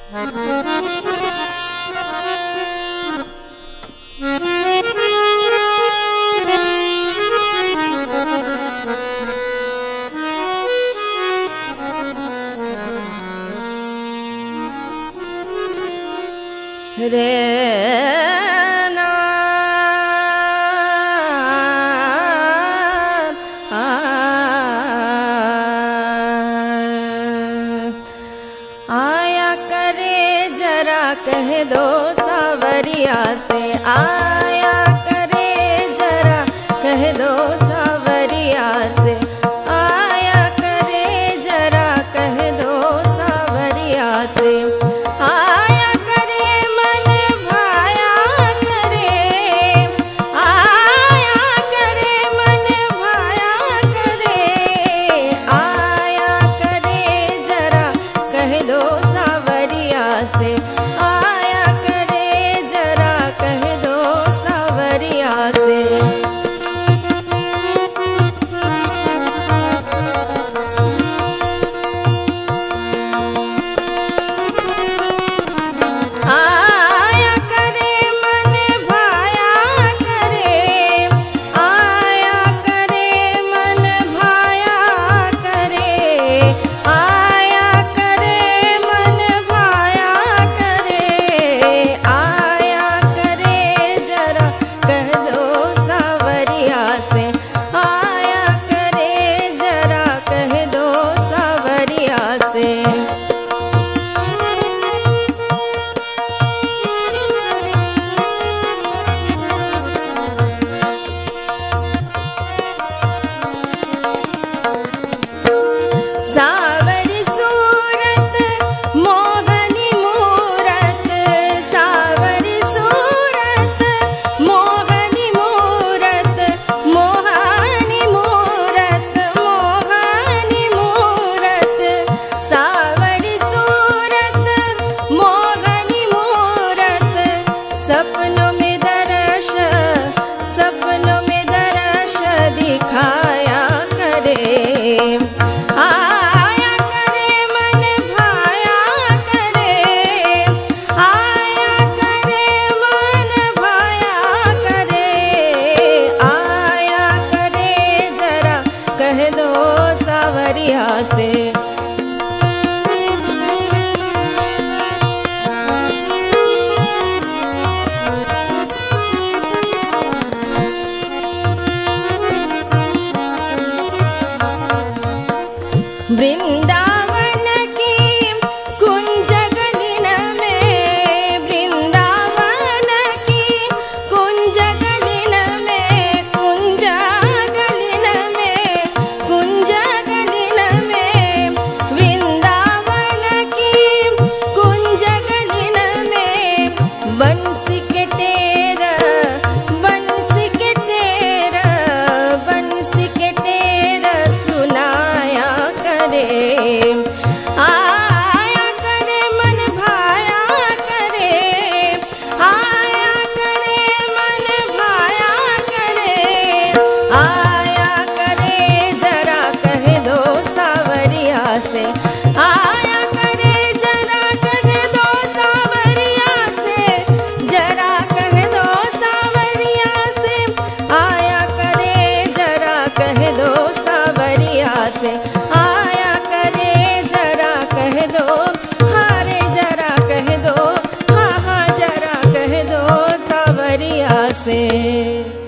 आया करे जरा कह दो सावरिया से, आया करे जरा कह दो सावरिया से, आया करे जरा कह दो सावरिया से, आया करे मन भाया करे, आया करे मन भाया करे, आया करे जरा कह दो सावरिया से, आया करे जरा कह दो सावरिया से। आया करे मन भाया करे, आया करे मन भाया करे, आया करे मन भाया करे, आया करे जरा कह दो सावरिया से, आया करे जरा कह दो सावरिया से। सावरी सूरत मोहनी मूरत, सावरी सूरत मोहनी मूरत, मोहनी मूरत, मोहनी मूरत, सावरी सूरत मोहनी मूरत, सपनों में दर्श, सपनों में दर्श दिखाया करे, आया करे मन भाया करे, आया करे मन भाया करे, आया करे जरा कह दो सावरिया से। वृंदावन की कुंज गलिन में, वृंदावन की कुंज गलिन में, कुंज गलिन में, कुंज गलिन में, वृंदावन की कुंज गलिन में, बंसी के टेर, बंसी के टेर, बंसी के टेर सुनाया करे, आया करे मन भाया करे, आया करे मन भाया करे, आया करे जरा कह दो सावरिया से, आया करे जरा कह दो सावरिया से, जरा कह दो सावरिया से, आया करे जरा कह दो सावरिया से, आया करे जरा कह दो, हारे जरा कह दो, हाँ हाँ जरा कह दो सावरिया से।